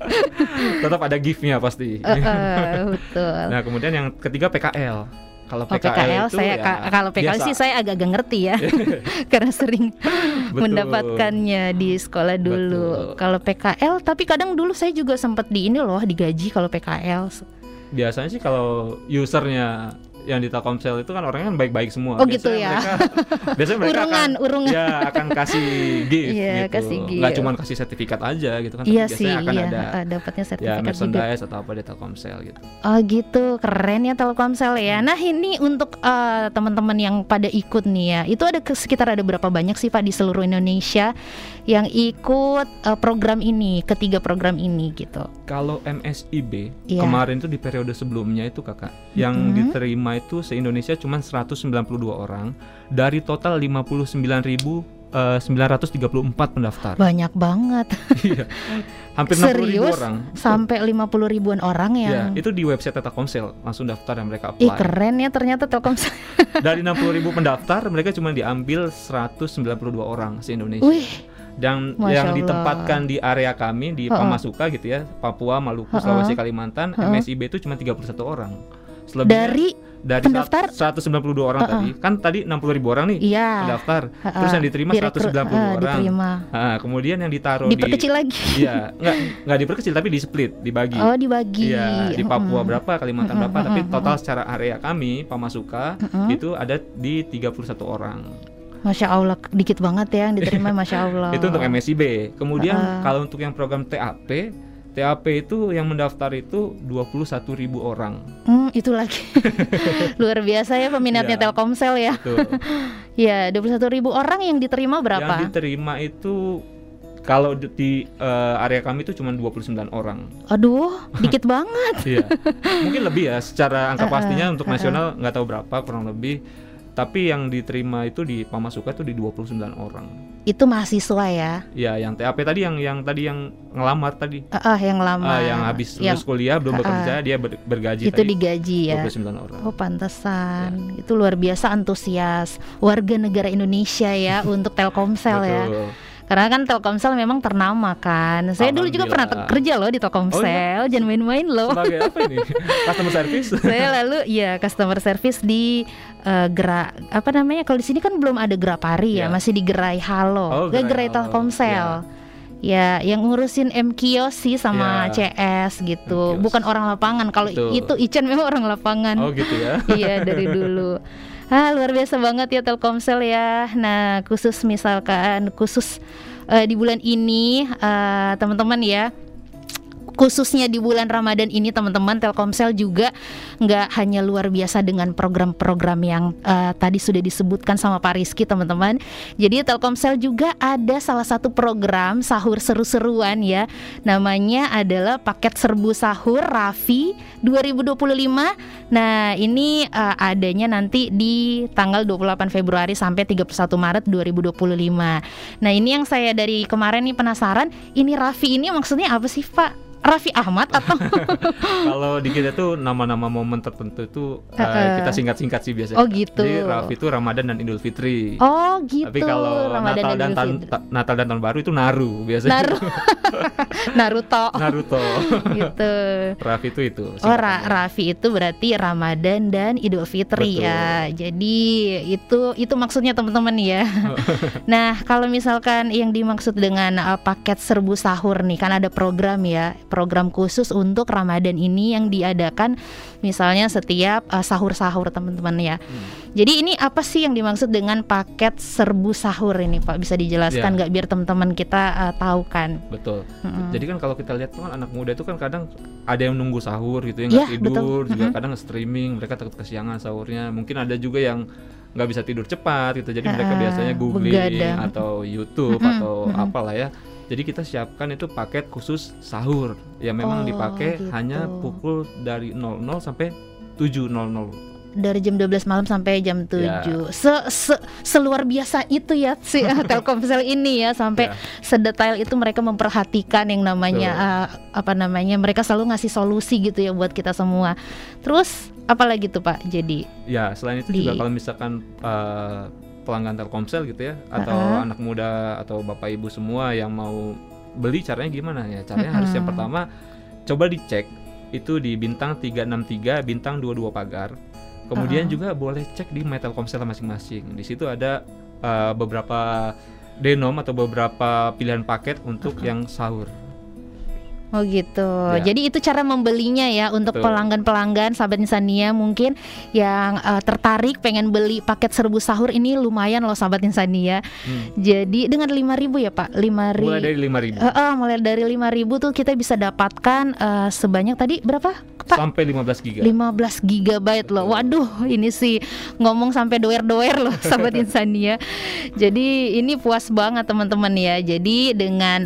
Tetap ada gift-nya pasti. Betul. Nah kemudian yang ketiga PKL. Kalau PKL itu kalau PKL sih saya agak ngerti ya. Karena sering mendapatkannya di sekolah dulu. Kalau PKL, tapi kadang dulu saya juga sempat digaji kalau PKL. Biasanya sih kalau usernya yang di Telkomsel itu kan orangnya kan baik-baik semua. Gitu ya. Biasanya mereka urungan. akan kasih gift gitu. Kasih gift. Nggak cuma kasih sertifikat aja gitu kan. Biasanya akan ada dapatnya sertifikat merchandise juga. atau apa di Telkomsel gitu. Oh gitu, keren ya Telkomsel ya. Nah ini untuk teman-teman yang pada ikut nih ya, itu sekitar ada berapa banyak sih Pak di seluruh Indonesia yang ikut program ini, ketiga program ini gitu? Kalau MSIB kemarin tuh di periode sebelumnya itu kakak yang diterima itu se-Indonesia cuma 192 orang dari total 59.934 pendaftar. Banyak banget. Iya. Hampir 60.000 orang. Sampai 50 ribuan orang yang itu di website Telkomsel langsung daftar dan mereka apply. Keren ya ternyata Telkomsel. Dari 60.000 pendaftar mereka cuma diambil 192 orang se-Indonesia. Dan yang ditempatkan di area kami di Pamasuka gitu ya, Papua, Maluku, Sulawesi, Kalimantan, MSIB itu cuma 31 orang. Selebihnya dari pendaftar 192 orang tadi. Kan tadi 60.000 orang nih pendaftar. Terus yang diterima 192 orang. Kemudian yang ditaruh diperkecil lagi. Iya, enggak diperkecil tapi di-split, dibagi. Oh, dibagi. Iya, di Papua berapa, Kalimantan berapa, tapi total secara area kami Pamasuka itu ada di 31 orang. Masya Allah, dikit banget ya yang diterima. Masya Allah. Itu untuk MSIB. Kemudian kalau untuk yang program TAP TAP itu yang mendaftar itu 21.000 orang. Itu lagi luar biasa ya peminatnya Telkomsel ya. Ya, 21.000 orang yang diterima berapa? Yang diterima itu kalau di area kami itu cuma 29 orang. Aduh, dikit banget. Iya. Mungkin lebih ya, secara angka pastinya untuk nasional nggak tahu berapa, kurang lebih. Tapi yang diterima itu di Pamasuka itu di 29 orang. Itu mahasiswa ya? Iya, yang TAP tadi yang ngelamar tadi. Yang ngelamar. Yang habis lulus kuliah belum bekerja, dia bergaji itu tadi. Digaji ya. 29 orang. Oh, pantesan. Ya. Itu luar biasa antusias warga negara Indonesia ya untuk Telkomsel ya. Karena kan Telkomsel memang ternama kan. Saya dulu juga pernah kerja loh di Telkomsel. Jangan main-main loh. Sebagai apa ini? Customer service? Saya lalu customer service di kalau di sini kan belum ada Grapari ya, masih di Gerai Halo. Gerai Telkomsel. Ya, yang ngurusin MKios sih sama CS gitu. MKios. Bukan orang lapangan. Kalau itu Ichen memang orang lapangan. Oh gitu ya. Iya, dari dulu. Luar biasa banget ya Telkomsel ya. Nah, khusus di bulan ini teman-teman ya, khususnya di bulan Ramadan ini teman-teman, Telkomsel juga nggak hanya luar biasa dengan program-program yang tadi sudah disebutkan sama Pak Rizky teman-teman. Jadi Telkomsel juga ada salah satu program sahur seru-seruan ya. Namanya adalah paket serbu sahur Raffi 2025. Nah ini adanya nanti di tanggal 28 Februari sampai 31 Maret 2025. Nah ini yang saya dari kemarin nih penasaran, ini Raffi ini maksudnya apa sih Pak? Raffi Ahmad atau kalau di kita tuh nama-nama momen tertentu itu kita singkat-singkat sih biasanya. Oh gitu. Jadi Raffi itu Ramadan dan Idul Fitri. Oh gitu. Tapi kalau Natal dan Tahun Baru itu Naru biasanya. Naruto. Gitu. Raffi itu. Raffi itu berarti Ramadan dan Idul Fitri. Betul. Ya. Jadi itu maksudnya teman-teman ya. Nah kalau misalkan yang dimaksud dengan paket serbu sahur nih, kan ada program ya. Program khusus untuk Ramadan ini yang diadakan misalnya setiap sahur-sahur teman-teman ya. Jadi ini apa sih yang dimaksud dengan paket serbu sahur ini Pak? Bisa dijelaskan nggak biar teman-teman kita tahu kan? Betul. Jadi kan kalau kita lihat kan anak muda itu kan kadang ada yang nunggu sahur gitu ya, nggak tidur, juga kadang streaming, mereka takut kesiangan sahurnya. Mungkin ada juga yang nggak bisa tidur cepat gitu, jadi mereka biasanya googling begadang. Atau YouTube atau apalah ya. Jadi kita siapkan itu paket khusus sahur yang memang dipakai gitu. Hanya pukul dari 00 sampai 7.00. Dari jam 12 malam sampai jam 7. Seluar biasa itu ya si Telkomsel ini ya, sampai sedetail itu mereka memperhatikan yang namanya mereka selalu ngasih solusi gitu ya buat kita semua. Terus apalagi tuh Pak? Jadi selain itu juga kalau misalkan pelanggan Telkomsel gitu ya, atau anak muda atau bapak ibu semua yang mau beli, caranya gimana ya? Caranya harus yang pertama coba dicek itu di bintang 363 bintang 22 pagar. Kemudian juga boleh cek di My Telkomsel masing-masing. Di situ ada beberapa denom atau beberapa pilihan paket untuk yang sahur. Oh gitu. Jadi itu cara membelinya ya untuk pelanggan-pelanggan sahabat Insania mungkin yang tertarik pengen beli paket serbu sahur ini, lumayan loh sahabat Insania. Jadi dengan 5.000 ya Pak? 5.000. Mulai dari 5.000. Mulai dari 5.000 tuh kita bisa dapatkan sebanyak tadi berapa Pak? Sampai 15 GB. 15 GB loh. Waduh, ini sih ngomong sampai doer-doer loh sahabat Insania. Jadi ini puas banget teman-teman ya. Jadi dengan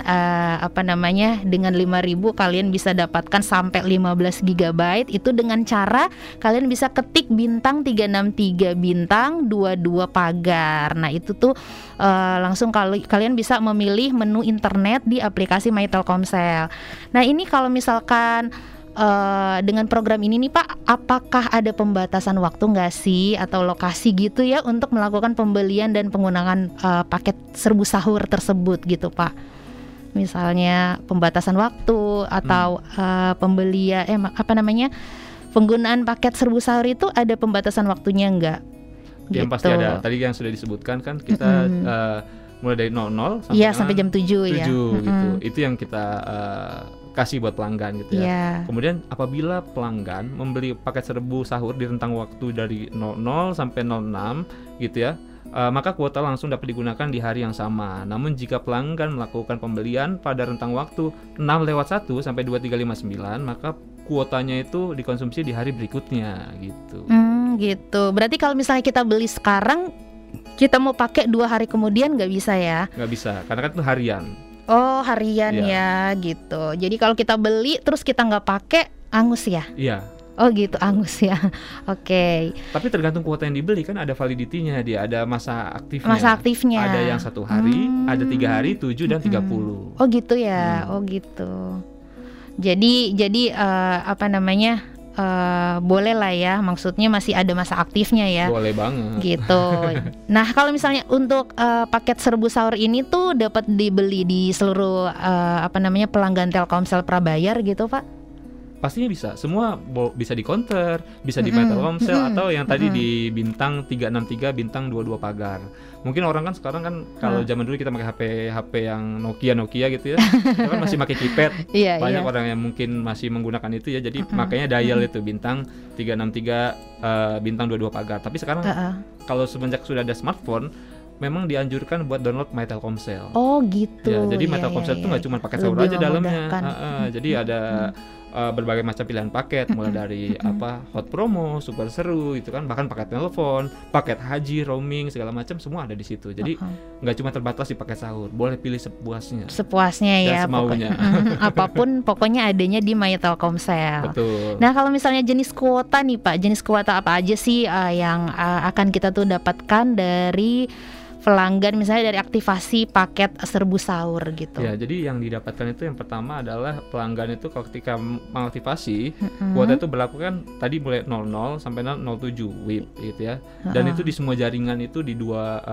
dengan 5.000 kalian bisa dapatkan sampai 15 GB. Itu dengan cara kalian bisa ketik bintang 363 bintang 22 pagar. Nah itu tuh langsung kalian bisa memilih menu internet di aplikasi My Telkomsel. Nah ini kalau misalkan dengan program ini nih Pak, apakah ada pembatasan waktu nggak sih atau lokasi gitu ya untuk melakukan pembelian dan penggunaan paket serbu sahur tersebut gitu Pak? Misalnya pembatasan waktu atau pembelian penggunaan paket serbu sahur itu ada pembatasan waktunya nggak? Yang gitu. Pasti ada. Tadi yang sudah disebutkan kan kita mulai dari 00 sampai jam 7 ya. Gitu. Itu yang kita kasih buat pelanggan gitu ya. Kemudian apabila pelanggan membeli paket serbu sahur di rentang waktu dari 00 sampai 06 gitu ya, maka kuota langsung dapat digunakan di hari yang sama. Namun jika pelanggan melakukan pembelian pada rentang waktu 6/1 sampai 2359, maka kuotanya itu dikonsumsi di hari berikutnya gitu. Gitu. Berarti kalau misalnya kita beli sekarang, kita mau pakai 2 hari kemudian nggak bisa ya? Nggak bisa, karena kan itu harian. Oh, harian ya gitu. Jadi kalau kita beli terus kita nggak pakai, angus ya? Iya. Oh gitu, angus ya. Oke. Tapi tergantung kuota yang dibeli, kan ada validity-nya, dia ada masa aktifnya. Masa aktifnya. Ada yang 1 hari, ada 3 hari, 7 dan 30. Oh gitu ya. Oh gitu. Jadi apa namanya? Boleh lah ya, maksudnya masih ada masa aktifnya ya. Boleh banget. Gitu. Nah, kalau misalnya untuk paket serbu sahur ini tuh dapat dibeli di seluruh pelanggan Telkomsel prabayar gitu, Pak? Pastinya bisa, semua bisa di counter, bisa di Telkomsel atau yang tadi di bintang 363 bintang 22 pagar. Mungkin orang kan sekarang kan kalau zaman dulu kita pakai HP yang Nokia gitu ya, kita kan masih pakai keypad. Banyak orang yang mungkin masih menggunakan itu ya, jadi makanya dial itu bintang 363 bintang 22 pagar. Tapi sekarang kalau semenjak sudah ada smartphone, memang dianjurkan buat download My Telkomsel. Oh gitu. Ya, jadi My Telkomsel itu nggak cuma paket sahur aja dalamnya. Jadi ada berbagai macam pilihan paket, mulai dari hot promo, super seru gitu kan, bahkan paket telepon, paket haji, roaming segala macam semua ada di situ. Jadi nggak cuma terbatas di paket sahur, boleh pilih sepuasnya. Sepuasnya ya, semaunya. Apapun pokoknya adanya di My Telkomsel. Betul. Nah, kalau misalnya jenis kuota nih Pak, jenis kuota apa aja sih yang akan kita tuh dapatkan dari pelanggan, misalnya dari aktivasi paket serbu sahur gitu? Ya, jadi yang didapatkan itu yang pertama adalah pelanggan itu ketika mengaktifasi kuota itu berlaku kan tadi mulai 00 sampai 07 WIB gitu ya. Dan itu di semua jaringan itu di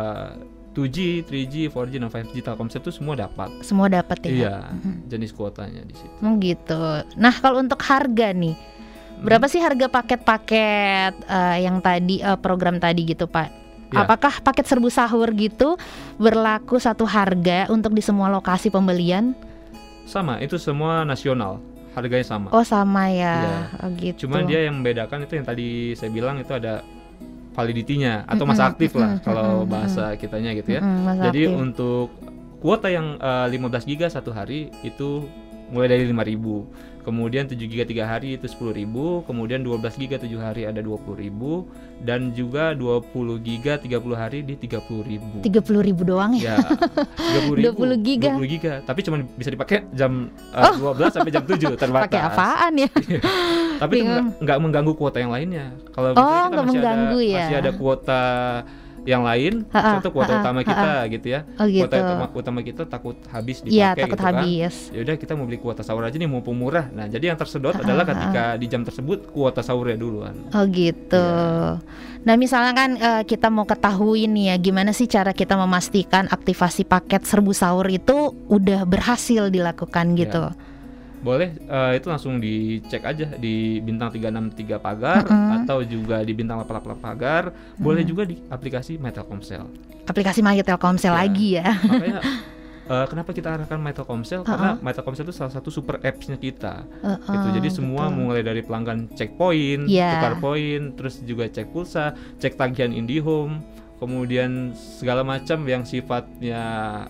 2G, 3G, 4G dan 5G Telkomsel itu semua dapat. Semua dapat ya? Iya, jenis kuotanya di situ. Gitu. Nah, kalau untuk harga nih, berapa sih harga paket-paket yang tadi program tadi gitu Pak? Ya. Apakah paket serbu sahur gitu berlaku satu harga untuk di semua lokasi pembelian? Sama, itu semua nasional, harganya sama. Oh sama ya, oh, gitu. Cuman dia yang membedakan itu yang tadi saya bilang itu ada validity-nya atau masa aktif lah kalau bahasa kitanya gitu ya. Jadi aktif. Untuk kuota yang 15 GB satu hari itu mulai dari 5.000. Kemudian 7 GB 3 hari itu 10.000, kemudian 12 GB 7 hari ada 20.000, dan juga 20 GB 30 hari di 30.000. 30.000 doang ya? Ya, 20 GB. Tapi cuma bisa dipakai jam 12 sampai jam 7 terbatas. Pakai apaan ya? Tapi nggak mengganggu kuota yang lainnya. Kalau kita masih ada kuota yang lain, satu kuota utama kita gitu ya. Kuota utama kita takut habis dipakai. Iya, takut gitu habis. Kan. Ya udah kita mau beli kuota sahur aja nih mumpung murah. Nah, jadi yang tersedot adalah ketika di jam tersebut kuota sahurnya duluan. Oh gitu. Ya. Nah, misalnya kan kita mau ketahui nih ya, gimana sih cara kita memastikan aktivasi paket serbu sahur itu udah berhasil dilakukan gitu. Ya. Boleh itu langsung dicek aja di bintang 363 pagar atau juga di bintang 88 pagar. Boleh juga di aplikasi My Telkomsel. Aplikasi My Telkomsel lagi ya. Makanya kenapa kita arahkan My Telkomsel? Karena My Telkomsel itu salah satu super apps-nya kita. Gitu. Jadi semua mulai dari pelanggan cek poin, tukar poin, terus juga cek pulsa, cek tagihan IndiHome, kemudian segala macam yang sifatnya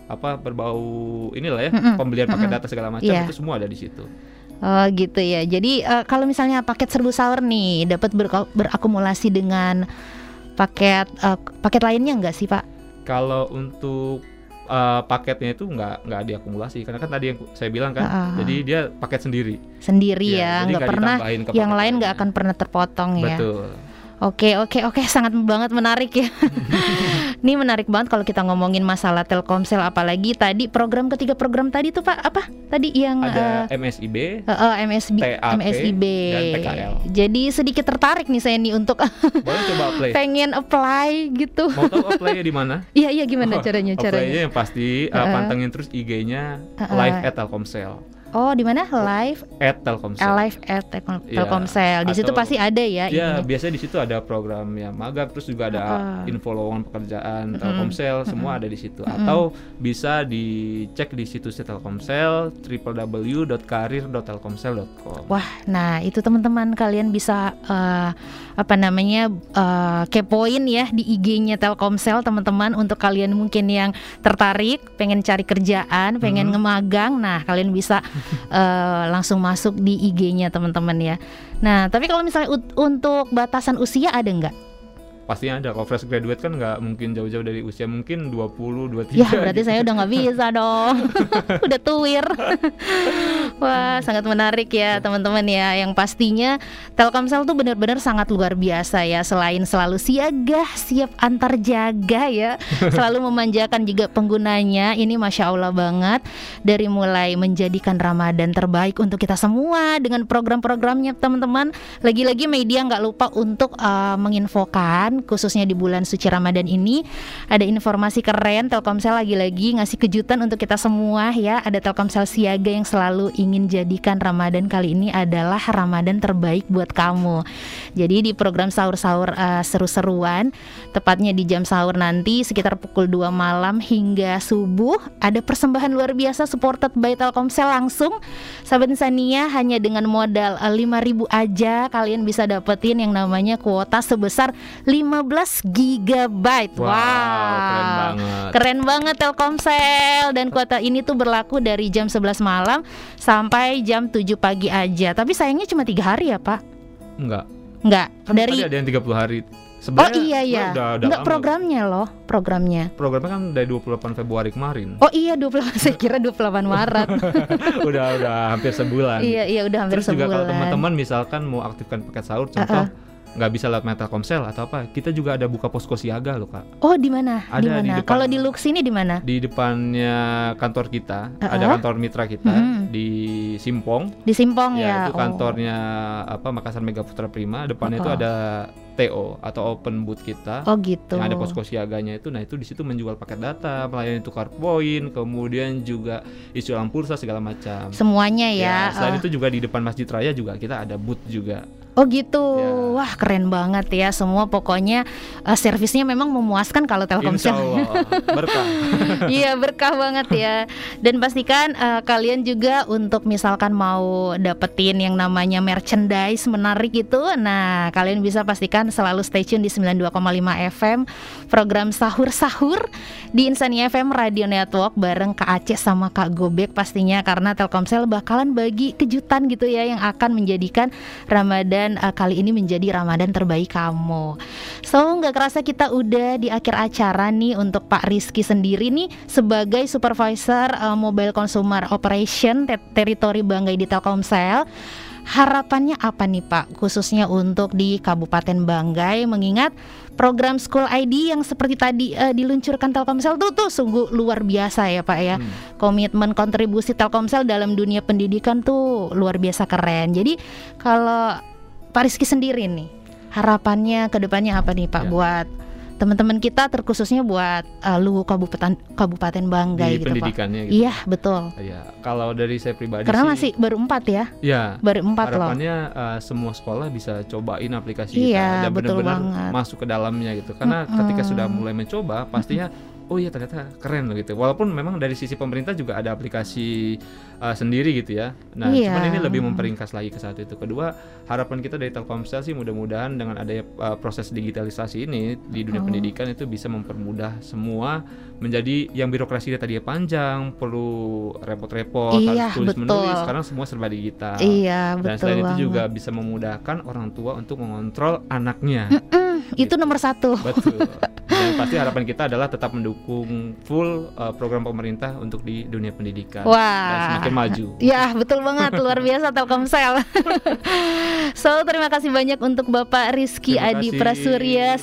berbau inilah ya, pembelian paket data segala macam itu semua ada di situ. Oh gitu ya. Jadi kalau misalnya paket serbu sahur nih dapat berakumulasi dengan paket lainnya nggak sih Pak? Kalau untuk paketnya itu nggak diakumulasi karena kan tadi yang saya bilang kan, jadi dia paket sendiri ya, nggak pernah yang lain nggak akan pernah terpotong ya. Betul. Oke, sangat banget menarik ya. Ini menarik banget kalau kita ngomongin masalah Telkomsel, apalagi tadi ketiga program tadi tuh Pak, apa tadi yang ada MSIB, TAP, MSIB dan PKL. Jadi sedikit tertarik nih saya nih untuk boleh coba apply. Pengen apply gitu. Mau tahu apply-nya di mana? Iya gimana caranya? Apply-nya yang pasti pantengin terus IG-nya live@telkomsel. Oh, di mana? Live Telkomsel. Live at Telkomsel. Di situ pasti ada ya. Ya, ininya. biasanya di situ ada program ya magang, terus juga ada info lowongan pekerjaan Telkomsel, semua ada di situ. Atau bisa dicek di situsnya Telkomsel www.karir.telkomsel.com. Wah, nah itu teman-teman kalian bisa kepoin ya di IG-nya Telkomsel teman-teman, untuk kalian mungkin yang tertarik pengen cari kerjaan, pengen ngemagang. Nah, kalian bisa langsung masuk di IG-nya teman-teman ya. Nah, tapi kalau misalnya untuk batasan usia ada nggak? Pastinya ada. Kalau fresh graduate kan nggak mungkin jauh-jauh dari usia, mungkin 20, 23. Ya berarti saya udah nggak bisa dong. Udah tuir. Wah, sangat menarik ya teman-teman ya. Yang pastinya Telkomsel tuh benar-benar sangat luar biasa ya. Selain selalu siaga, siap antar jaga ya, selalu memanjakan juga penggunanya. Ini Masya Allah banget. Dari mulai menjadikan Ramadan terbaik untuk kita semua dengan program-programnya teman-teman. Lagi-lagi media nggak lupa untuk menginfokan, khususnya di bulan suci Ramadan ini ada informasi keren. Telkomsel lagi-lagi ngasih kejutan untuk kita semua ya. Ada Telkomsel Siaga yang selalu ingin jadikan Ramadan kali ini adalah Ramadan terbaik buat kamu. Jadi di program sahur-sahur seru-seruan, tepatnya di jam sahur nanti sekitar pukul 2 malam hingga subuh, ada persembahan luar biasa supported by Telkomsel langsung. Sahabat Insania, hanya dengan modal 5.000 aja kalian bisa dapetin yang namanya kuota sebesar 15 GB. Wow, keren banget Telkomsel. Dan kuota ini tuh berlaku dari jam 11 malam sampai jam 7 pagi aja. Tapi sayangnya cuma 3 hari ya Pak? Enggak. Dari ada yang 30 hari. Sebenarnya, oh iya ya. Enggak, programnya Programnya kan dari 28 Februari kemarin. Oh iya 28, saya kira 28 Maret. udah hampir sebulan. Iya udah hampir sebulan. Terus juga kalau sebulan. teman-teman misalkan mau aktifkan paket sahur, contoh nggak bisa lewat Telkomsel atau apa, kita juga ada buka posko siaga loh Kak. Oh, di mana? Di mana? Depan, kalau di Lux ini di mana? Di depannya kantor kita, ada kantor mitra kita di Simpong. Di Simpong ya. Itu kantornya Makassar Mega Putra Prima. Depannya itu ada TO atau open booth kita. Oh gitu. Yang ada posko siaganya itu. Nah, itu di situ menjual paket data, melayani tukar poin, kemudian juga isu alam pulsa segala macam. Semuanya ya. Selain itu juga di depan Masjid Raya juga kita ada booth juga. Oh gitu, ya. Wah keren banget ya. Semua pokoknya servisnya memang memuaskan kalau Telkomsel. Insya Allah, berkah. Iya berkah banget ya. Dan pastikan kalian juga untuk misalkan mau dapetin yang namanya merchandise menarik itu, nah kalian bisa pastikan selalu stay tune di 92,5 FM program sahur-sahur di Insania FM Radio Network bareng Kak Aceh sama Kak Gobek pastinya, karena Telkomsel bakalan bagi kejutan gitu ya yang akan menjadikan Ramadan kali ini menjadi Ramadan terbaik kamu. So gak kerasa kita udah di akhir acara nih. Untuk Pak Rizky sendiri nih sebagai Supervisor Mobile Consumer Operation Teritori Banggai di Telkomsel, harapannya apa nih Pak, khususnya untuk di Kabupaten Banggai, mengingat program School ID yang seperti tadi diluncurkan Telkomsel tuh sungguh luar biasa ya Pak ya. Komitmen kontribusi Telkomsel dalam dunia pendidikan tuh luar biasa keren. Jadi kalau Pak Rizky sendiri nih, harapannya ke depannya apa nih Pak buat teman-teman kita, terkhususnya buat Kabupaten Banggai di gitu pendidikannya Pak. Gitu. Iya betul. Iya, kalau dari saya pribadi karena sih, masih baru 4 ya. Iya. Baru 4 loh. Harapannya semua sekolah bisa cobain aplikasi iya, kita dan benar-benar masuk ke dalamnya gitu. Karena ketika sudah mulai mencoba, pastinya oh iya ternyata keren loh gitu. Walaupun memang dari sisi pemerintah juga ada aplikasi sendiri gitu ya. Nah, cuman ini lebih memperingkas lagi ke satu itu. Kedua, harapan kita dari Telkomsel sih mudah-mudahan dengan adanya proses digitalisasi ini di dunia pendidikan itu bisa mempermudah semua, menjadi yang birokrasinya tadinya panjang, perlu repot-repot, harus tulis-menulis, sekarang semua serba digital. Iya, dan selain itu juga bisa memudahkan orang tua untuk mengontrol anaknya. Itu nomor 1. Betul. Dan pasti harapan kita adalah tetap mendukung full program pemerintah untuk di dunia pendidikan. Dan semakin maju. Ya betul banget, luar biasa Telkomsel. So terima kasih banyak untuk Bapak Rizky Adi Prasurya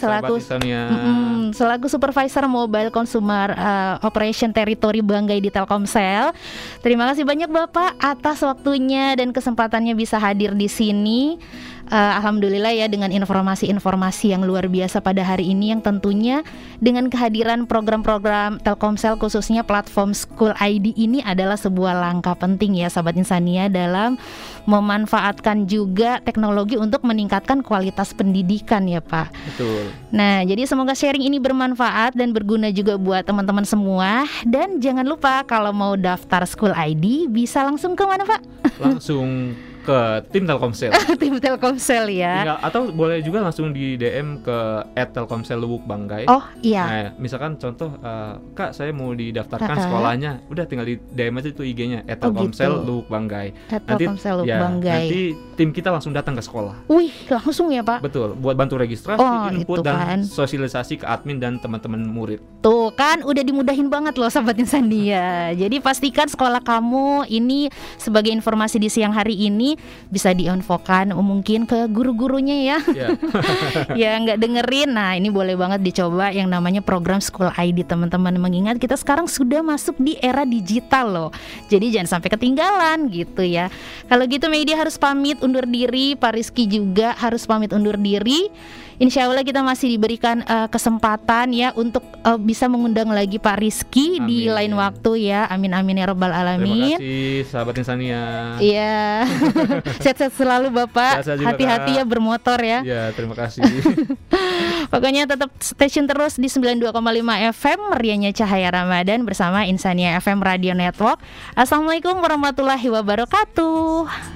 selaku Supervisor Mobile Consumer Operation Teritori Banggai di Telkomsel. Terima kasih banyak Bapak atas waktunya dan kesempatannya bisa hadir di sini. Alhamdulillah ya dengan informasi-informasi yang luar biasa pada hari ini yang tentunya dengan kehadiran program-program Telkomsel khususnya platform School ID ini adalah sebuah langkah penting ya Sahabat Insania dalam memanfaatkan juga teknologi untuk meningkatkan kualitas pendidikan ya Pak. Betul. Nah, jadi semoga sharing ini bermanfaat dan berguna juga buat teman-teman semua. Dan jangan lupa kalau mau daftar School ID bisa langsung ke mana Pak? Langsung ke tim Telkomsel. Tim Telkomsel ya. Tinggal, atau boleh juga langsung di DM ke @telkomsel Lubuk Banggai. Oh iya. Nah, misalkan contoh, Kak saya mau didaftarkan sekolahnya, udah tinggal di DM aja itu IG-nya @telkomsel Lubuk Banggai. Telkomsel Lubuk Banggai. Nanti tim kita langsung datang ke sekolah. Wih, langsung ya Pak? Betul, buat bantu registrasi, input dan kan sosialisasi ke admin dan teman-teman murid. Tuh kan udah dimudahin banget loh Sahabat Insandia. Jadi pastikan sekolah kamu ini sebagai informasi di siang hari ini bisa diinfokan mungkin ke guru-gurunya ya. Ya nggak dengerin. Nah ini boleh banget dicoba yang namanya program School ID teman-teman. Mengingat kita sekarang sudah masuk di era digital loh. Jadi jangan sampai ketinggalan gitu ya. Kalau gitu Media harus pamit undur diri, Pak Rizky juga harus pamit undur diri. Insya Allah kita masih diberikan kesempatan ya untuk bisa mengundang lagi Pak Rizky di lain waktu ya. Amin amin ya rabbal alamin. Terima kasih Sahabat Insania. Iya. Sehat-sehat selalu Bapak. Hati-hati ya bermotor ya. Iya, terima kasih. Pokoknya tetap stay tune terus di 92,5 FM Meriahnya Cahaya Ramadan bersama Insania FM Radio Network. Assalamualaikum warahmatullahi wabarakatuh.